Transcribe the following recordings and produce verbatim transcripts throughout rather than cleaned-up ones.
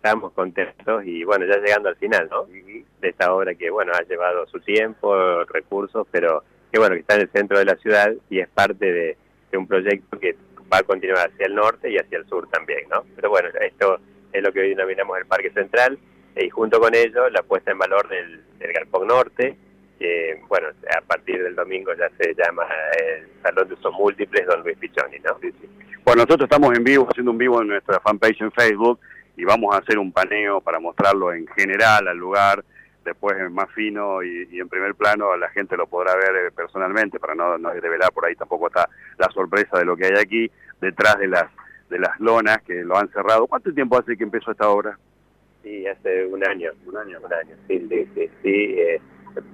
estamos contentos y bueno, ya llegando al final, ¿no? De esta obra que, bueno, ha llevado su tiempo, recursos, pero que bueno, que está en el centro de la ciudad y es parte de, de un proyecto que va a continuar hacia el norte y hacia el sur también, ¿no? Pero bueno, esto es lo que hoy denominamos el Parque Central, y junto con ello la puesta en valor del, del Galpón Norte, que bueno, a partir del domingo ya se llama el Salón de Usos Múltiples Don Luis Piccioni, ¿no? Sí, sí. Bueno, nosotros estamos en vivo, haciendo un vivo en nuestra fanpage en Facebook, y vamos a hacer un paneo para mostrarlo en general al lugar, después en más fino y, y en primer plano la gente lo podrá ver personalmente, para no, no develar por ahí tampoco está la sorpresa de lo que hay aquí, detrás de las, de las lonas que lo han cerrado. ¿Cuánto tiempo hace que empezó esta obra? Sí, hace un año. Un año. Un año, sí, sí, sí. sí eh,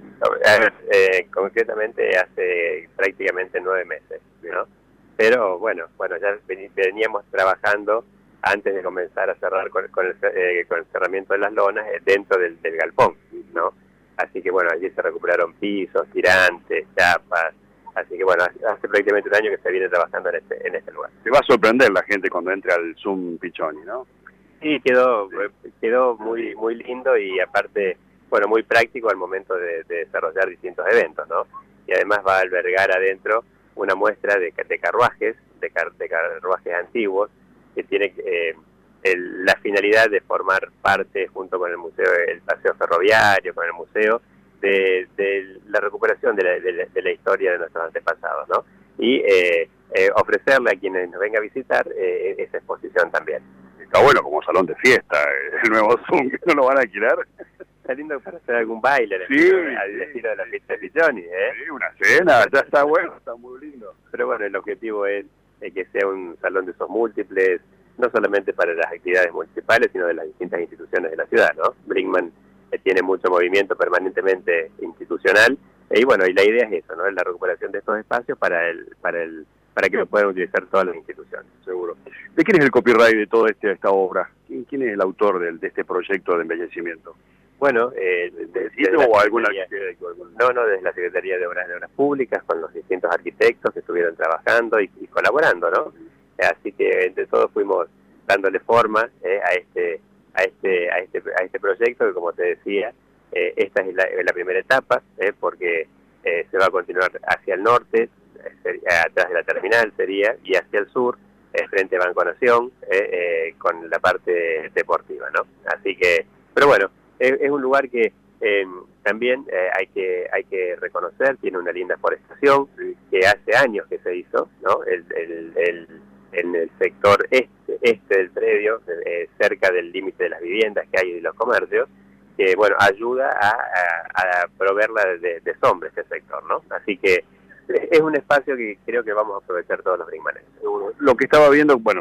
eh, concretamente hace prácticamente nueve meses, ¿no? Pero bueno, bueno, ya veníamos trabajando antes de comenzar a cerrar con, con, el, eh, con el cerramiento de las lonas eh, dentro del, del galpón, ¿no? Así que bueno, allí se recuperaron pisos, tirantes, chapas, así que bueno, hace, hace prácticamente un año que se viene trabajando en este, en este lugar. Se va a sorprender la gente cuando entre al Zoom Piccioni, ¿no? Sí, quedó, quedó muy, muy lindo y aparte, bueno, muy práctico al momento de, de desarrollar distintos eventos, ¿no? Y además va a albergar adentro una muestra de, de carruajes, de, car, de carruajes antiguos, que tiene eh, el, la finalidad de formar parte, junto con el museo, el paseo ferroviario, con el museo, de, de la recuperación de la, de, la, de la historia de nuestros antepasados, ¿no? Y eh, eh, ofrecerle a quienes nos vengan a visitar eh, esa exposición también. Está bueno como salón de fiesta, el nuevo Zoom, ¿no lo van a alquilar? Está lindo para hacer algún baile al, sí, estilo, sí, al estilo de la fiesta de Piccioni, ¿eh? Sí, una cena, ya está bueno, está muy lindo. Pero bueno, el objetivo es eh, que sea un salón de usos múltiples, no solamente para las actividades municipales, sino de las distintas instituciones de la ciudad, ¿no? Brinkmann eh, tiene mucho movimiento permanentemente institucional, eh, y bueno, y la idea es eso, ¿no? La recuperación de estos espacios para el, para el, para que lo puedan utilizar todas las instituciones. Seguro. ¿De quién es el copyright de toda este, esta obra? ¿Quién, quién es el autor del, de este proyecto de embellecimiento? Bueno, eh, ¿de sitio o alguna No, no, desde la Secretaría de Obras de Obras Públicas, con los distintos arquitectos que estuvieron trabajando y, y colaborando, ¿no? Así que entre todos fuimos dándole forma eh, a este a este a este a este proyecto que, como te decía, eh, esta es la, la primera etapa, eh, porque eh, se va a continuar hacia el norte, eh, atrás de la terminal sería, y hacia el sur, eh, frente a Banco Nación, eh, eh, con la parte deportiva, ¿no? Así que, pero bueno, es, es un lugar que eh, también eh, hay que hay que reconocer, tiene una linda forestación, que hace años que se hizo, ¿no? El, el, el, en el sector este, este del predio, eh, cerca del límite de las viviendas que hay y de los comercios, que bueno, ayuda a, a, a proveerla de, de sombra este sector, ¿no? Así que es un espacio que creo que vamos a aprovechar todos los brinkmanenses. Lo que estaba viendo, bueno,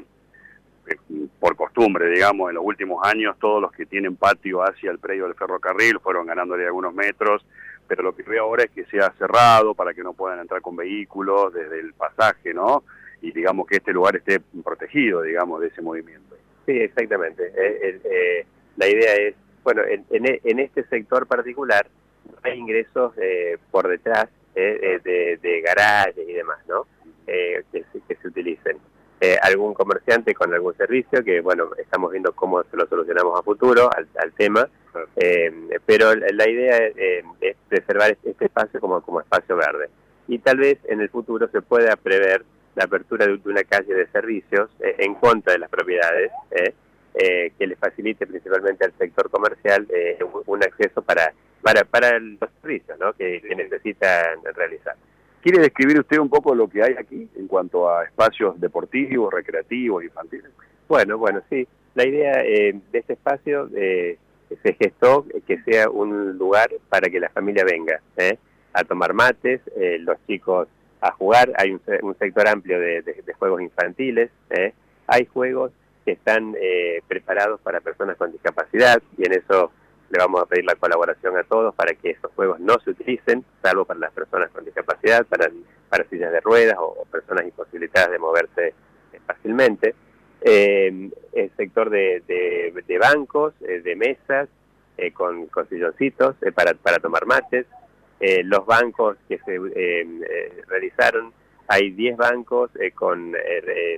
por costumbre, digamos, en los últimos años, todos los que tienen patio hacia el predio del ferrocarril fueron ganándole algunos metros, pero lo que veo ahora es que sea cerrado para que no puedan entrar con vehículos desde el pasaje, ¿no? Y digamos que este lugar esté protegido, digamos, de ese movimiento. Sí, exactamente. Eh, eh, eh, la idea es, bueno, en, en, en este sector particular no hay ingresos eh, por detrás eh, de, de garajes y demás, ¿no? Eh, que, que se utilicen. Eh, algún comerciante con algún servicio, que bueno, estamos viendo cómo se lo solucionamos a futuro al, al tema, eh, pero la idea eh, es preservar este espacio como, como espacio verde. Y tal vez en el futuro se pueda prever la apertura de una calle de servicios eh, en contra de las propiedades, eh, eh, que les facilite principalmente al sector comercial eh, un, un acceso para, para, para los servicios, ¿no? que, que necesitan realizar. ¿Quiere describir usted un poco lo que hay aquí en cuanto a espacios deportivos, recreativos, infantiles? Bueno, bueno, sí. La idea eh, de este espacio eh, se gestó que sea un lugar para que la familia venga eh, a tomar mates, eh, los chicos a jugar. Hay un, un sector amplio de, de, de juegos infantiles. Eh. Hay juegos que están eh, preparados para personas con discapacidad, y en eso le vamos a pedir la colaboración a todos para que esos juegos no se utilicen, salvo para las personas con discapacidad, para, para sillas de ruedas o, o personas imposibilitadas de moverse eh, fácilmente. Eh, el sector de, de, de bancos, eh, de mesas, eh, con, con silloncitos eh, para, para tomar mates. Eh, los bancos que se eh, eh, realizaron, hay diez bancos eh, con eh, eh,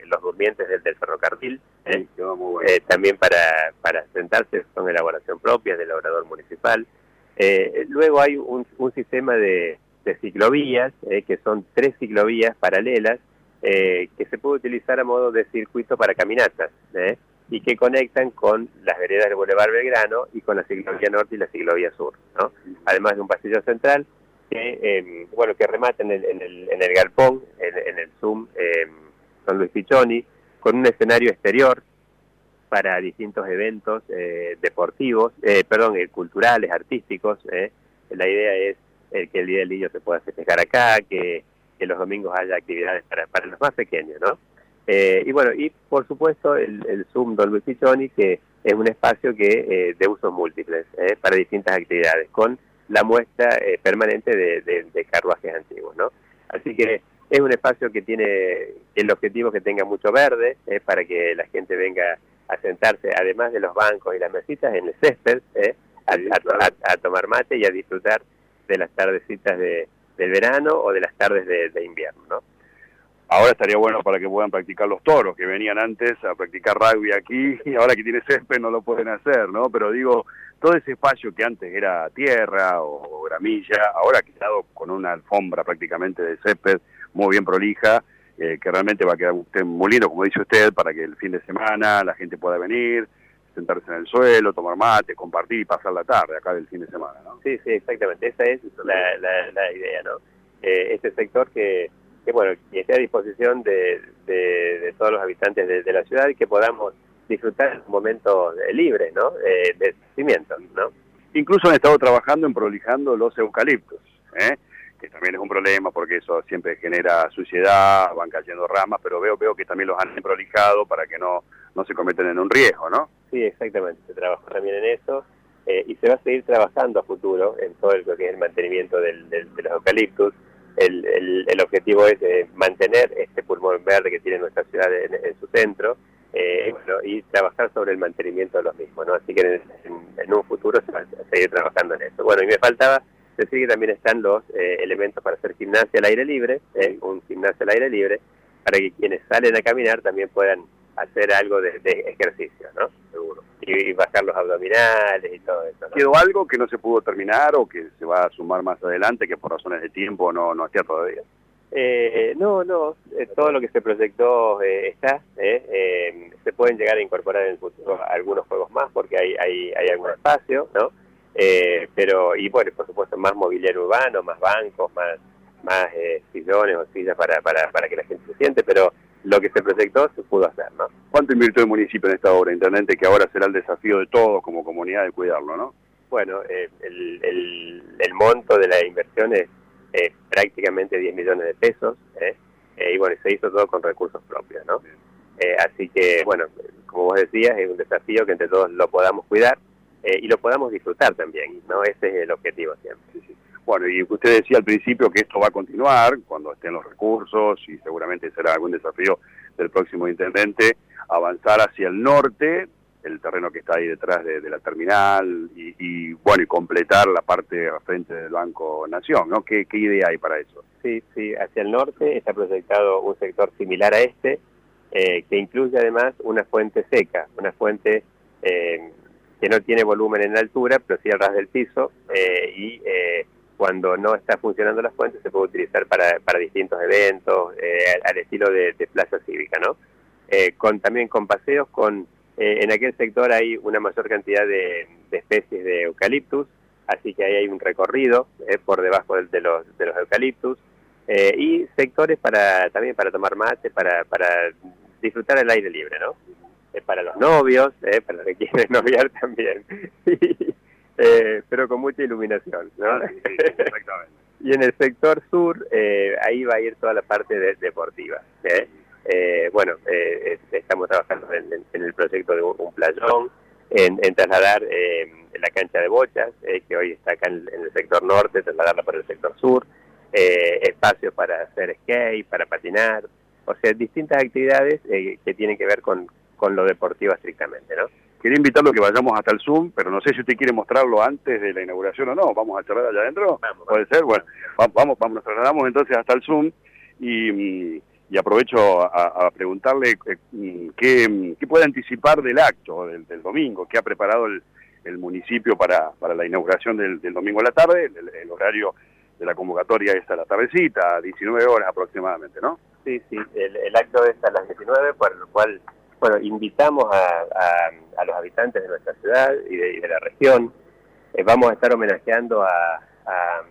los durmientes del, del ferrocarril, sí, eh, muy bueno. eh, también para, para sentarse, son elaboración propia del obrador municipal. Eh, luego hay un, un sistema de, de ciclovías, eh, que son tres ciclovías paralelas, eh, que se puede utilizar a modo de circuito para caminatas, eh, y que conectan con las veredas del Boulevard Belgrano y con la ciclovía norte y la ciclovía sur, ¿no? Además de un pasillo central que, eh, bueno, que remata en el, en el, en el galpón, en, en el Zoom eh, San Luis Pichoni, con un escenario exterior para distintos eventos eh, deportivos, eh, perdón, eh, culturales, artísticos. Eh. La idea es eh, que el Día del Niño se pueda festejar acá, que, que los domingos haya actividades para, para los más pequeños, ¿no? Eh, y bueno, y por supuesto el, el Zoom Don Luis Pichoni, que es un espacio que eh, de usos múltiples, eh, para distintas actividades, con la muestra eh, permanente de, de, de carruajes antiguos, ¿no? Así que es un espacio que tiene el objetivo que tenga mucho verde, eh, para que la gente venga a sentarse, además de los bancos y las mesitas, en el césped, eh, a, a, a, a tomar mate y a disfrutar de las tardecitas de, del verano o de las tardes de, de invierno, ¿no? Ahora estaría bueno para que puedan practicar los toros, que venían antes a practicar rugby aquí, y ahora que tiene césped no lo pueden hacer, ¿no? Pero digo, todo ese espacio que antes era tierra o, o gramilla, ahora ha quedado con una alfombra prácticamente de césped muy bien prolija, eh, que realmente va a quedar usted muy lindo, como dice usted, para que el fin de semana la gente pueda venir, sentarse en el suelo, tomar mate, compartir y pasar la tarde acá del fin de semana, ¿no? Sí, sí, exactamente, esa es la, la, la idea, ¿no? Eh, este sector que... que bueno, que esté a disposición de, de, de todos los habitantes de, de la ciudad y que podamos disfrutar un momento libre, ¿no? Eh, de esparcimiento, ¿no? Incluso han estado trabajando en prolijando los eucaliptos, ¿eh? Que también es un problema porque eso siempre genera suciedad, van cayendo ramas, pero veo veo que también los han prolijado para que no, no se cometen en un riesgo, ¿no? Sí, exactamente, se trabajó también en eso, eh, y se va a seguir trabajando a futuro en todo lo que es el mantenimiento del, del, de los eucaliptos. El, el, el objetivo es eh, mantener este pulmón verde que tiene nuestra ciudad en, en su centro, eh, y, bueno, y trabajar sobre el mantenimiento de los mismos, ¿no? Así que en, en, en un futuro se va a seguir trabajando en eso. Bueno, y me faltaba decir que también están los eh, elementos para hacer gimnasia al aire libre, eh, un gimnasio al aire libre, para que quienes salen a caminar también puedan hacer algo de, de ejercicio, ¿no? Seguro. Y, y bajar los abdominales y todo eso, ¿no? ¿Quedó algo que no se pudo terminar o que se va a sumar más adelante, que por razones de tiempo no, no está todavía? Eh, no, no, eh, todo lo que se proyectó eh, está, eh, eh, se pueden llegar a incorporar en el futuro algunos juegos más porque hay, hay, hay algún espacio, ¿no? Eh, pero, y bueno, por supuesto, más mobiliario urbano, más bancos, más, más eh, sillones o sillas para, para, para que la gente se siente, pero lo que se proyectó se pudo hacer, ¿no? ¿Cuánto invirtió el municipio en esta obra, intendente, que ahora será el desafío de todos como comunidad de cuidarlo, ¿no? Bueno, eh, el, el, el monto de la inversión es eh, prácticamente diez millones de pesos, ¿eh? Eh, y bueno, se hizo todo con recursos propios, ¿no? Eh, así que, bueno, como vos decías, es un desafío que entre todos lo podamos cuidar eh, y lo podamos disfrutar también, ¿no? Ese es el objetivo siempre. Sí, sí. Bueno, y usted decía al principio que esto va a continuar cuando estén los recursos y seguramente será algún desafío del próximo intendente avanzar hacia el norte, el terreno que está ahí detrás de, de la terminal y, y bueno, y completar la parte al frente del Banco Nación, ¿no? ¿Qué, qué idea hay para eso? Sí, sí, hacia el norte está proyectado un sector similar a este, eh, que incluye además una fuente seca, una fuente eh, que no tiene volumen en altura, pero sí al ras del piso, eh, y eh, cuando no está funcionando la fuente se puede utilizar para, para distintos eventos, eh, al estilo de, de plaza cívica, ¿no? Eh, con, también con paseos, con eh, en aquel sector hay una mayor cantidad de, de especies de eucaliptus, así que ahí hay un recorrido eh, por debajo de, de, los, de los eucaliptus, eh, y sectores para también para tomar mate, para, para disfrutar el aire libre, ¿no? Eh, para los novios, eh, para los que quieren noviar también, eh, pero con mucha iluminación, ¿no? Sí, sí, exactamente. Y en el sector sur, eh, ahí va a ir toda la parte de, deportiva, ¿eh? Eh, bueno, eh, estamos trabajando en, en, en el proyecto de un, un playón, en, en trasladar eh, la cancha de bochas, eh, que hoy está acá en, en el sector norte, trasladarla para el sector sur, eh, espacios para hacer skate, para patinar, o sea, distintas actividades eh, que tienen que ver con, con lo deportivo estrictamente, ¿no? Quería invitarlo a que vayamos hasta el Zoom, pero no sé si usted quiere mostrarlo antes de la inauguración o no. ¿Vamos a charlar allá adentro? Vamos, ¿Puede ser? Bueno, vamos, vamos, nos trasladamos entonces hasta el Zoom y... y aprovecho a, a preguntarle eh, qué, qué puede anticipar del acto del, del domingo, qué ha preparado el, el municipio para, para la inauguración del, del domingo a la tarde. El, el horario de la convocatoria es a la tardecita, a diecinueve horas aproximadamente, ¿no? Sí, sí, el, el acto es a las diecinueve, por lo cual, bueno, invitamos a, a, a los habitantes de nuestra ciudad y de, y de la región. Eh, vamos a estar homenajeando a, a,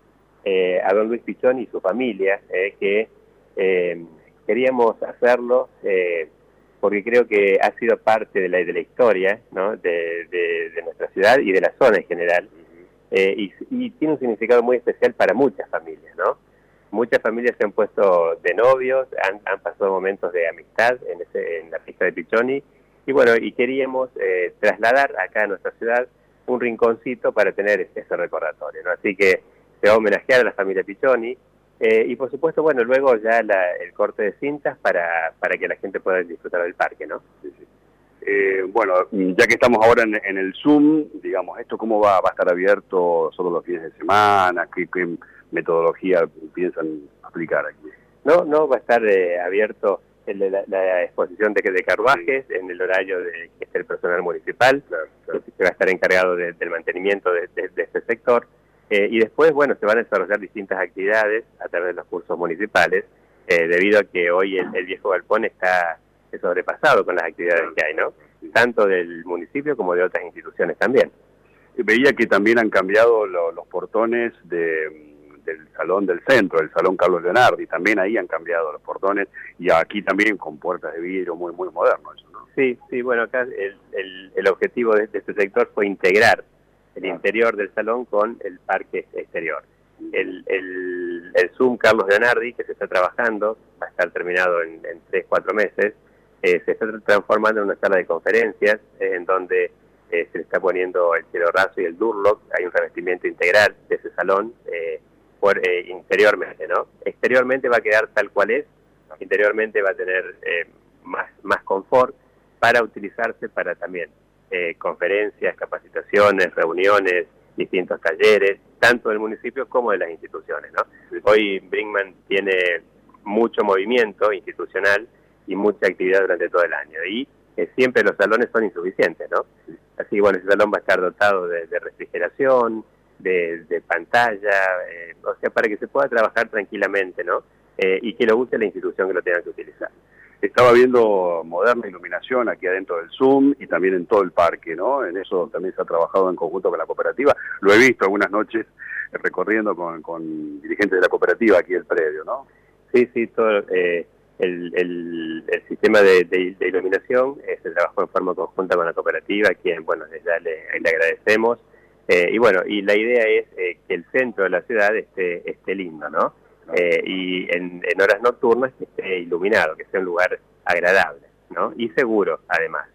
eh, a don Luis Pichoni y su familia, eh, que eh, queríamos hacerlo eh, porque creo que ha sido parte de la, de la historia, ¿no?, de, de, de nuestra ciudad y de la zona en general, eh, y, y tiene un significado muy especial para muchas familias, ¿no? Muchas familias se han puesto de novios, han, han pasado momentos de amistad en, ese, en la fiesta de Pichoni, y bueno, y queríamos eh, trasladar acá a nuestra ciudad un rinconcito para tener ese, ese recordatorio, ¿no? Así que se va a homenajear a la familia Pichoni, eh, y por supuesto, bueno, luego ya la, el corte de cintas para, para que la gente pueda disfrutar del parque, ¿no? Sí, sí. Eh, bueno, ya que estamos ahora en, en el Zoom, digamos, ¿esto cómo va? ¿Va a estar abierto solo los fines de semana? ¿Qué, qué metodología piensan aplicar aquí? No, no, va a estar eh, abierto el de la, la exposición de, de carruajes, sí, en el horario de que es el personal municipal, claro, claro, que va a estar encargado de, del mantenimiento de, de, de este sector, eh, y después, bueno, se van a desarrollar distintas actividades a través de los cursos municipales, eh, debido a que hoy el, el viejo galpón está sobrepasado con las actividades que hay, ¿no? Tanto del municipio como de otras instituciones también. Veía que también han cambiado lo, los portones de, del salón del centro, el salón Carlos Leonardi, también ahí han cambiado los portones, y aquí también con puertas de vidrio muy muy moderno eso, ¿no? Sí, sí, bueno, acá el, el, el objetivo de, de este sector fue integrar el interior del salón con el parque exterior. El, el, el Zoom Carlos Leonardi, que se está trabajando, va a estar terminado en, en tres, cuatro meses, eh, se está transformando en una sala de conferencias, eh, en donde eh, se le está poniendo el cielo raso y el Durlock. Hay un revestimiento integral de ese salón, eh, por eh, interiormente, ¿no? Exteriormente va a quedar tal cual es, interiormente va a tener eh, más, más confort para utilizarse para también eh, conferencias, capacitaciones, reuniones, distintos talleres, tanto del municipio como de las instituciones, ¿no? Hoy Brinkmann tiene mucho movimiento institucional y mucha actividad durante todo el año, y eh, siempre los salones son insuficientes, ¿no? Así que bueno, ese salón va a estar dotado de, de refrigeración, de, de pantalla, eh, o sea, para que se pueda trabajar tranquilamente, ¿no? Eh, y que lo use la institución que lo tenga que utilizar. Estaba viendo moderna iluminación aquí adentro del Zoom y también en todo el parque, ¿no? En eso también se ha trabajado en conjunto con la cooperativa. Lo he visto algunas noches eh, recorriendo con, con dirigentes de la cooperativa aquí el predio, ¿no? Sí, sí, todo eh, el, el, el sistema de, de, de iluminación eh, se trabajó en forma conjunta con la cooperativa, a quien, bueno, ya le, le agradecemos. Eh, y bueno, y la idea es eh, que el centro de la ciudad esté, esté lindo, ¿no? Eh, y en, en horas nocturnas que esté iluminado, que sea un lugar agradable, ¿no? Y seguro, además.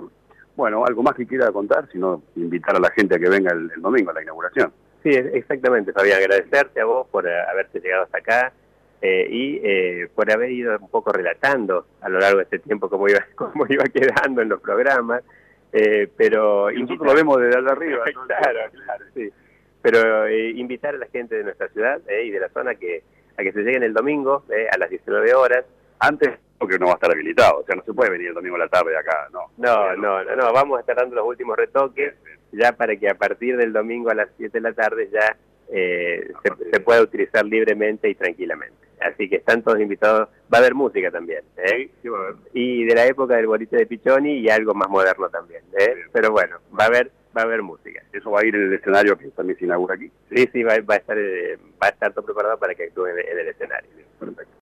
Bueno, ¿algo más que quiera contar? Sino invitar a la gente a que venga el, el domingo a la inauguración. Sí, exactamente, Fabián. Agradecerte a vos por uh, haberte llegado hasta acá eh, y eh, por haber ido un poco relatando a lo largo de este tiempo cómo iba, cómo iba quedando en los programas. Eh, pero y nosotros lo vemos desde allá arriba. Claro, claro, sí. Pero eh, invitar a la gente de nuestra ciudad eh, y de la zona que a que se lleguen el domingo eh, a las diecinueve horas. Antes, porque no va a estar habilitado, o sea, no se puede venir el domingo a la tarde acá, no. No, no, no, no, vamos a estar dando los últimos retoques, ya para que a partir del domingo a las siete de la tarde ya eh, se, se pueda utilizar libremente y tranquilamente. Así que están todos invitados. Va a haber música también, ¿eh? Sí, va a haber. Y de la época del boliche de Pichoni y algo más moderno también, ¿eh? Pero bueno, va a haber va a haber música. ¿Eso va a ir en el escenario que también se inaugura aquí? Sí, sí, va, va a estar eh, va a estar todo preparado para que actúe en, en el escenario. Perfecto.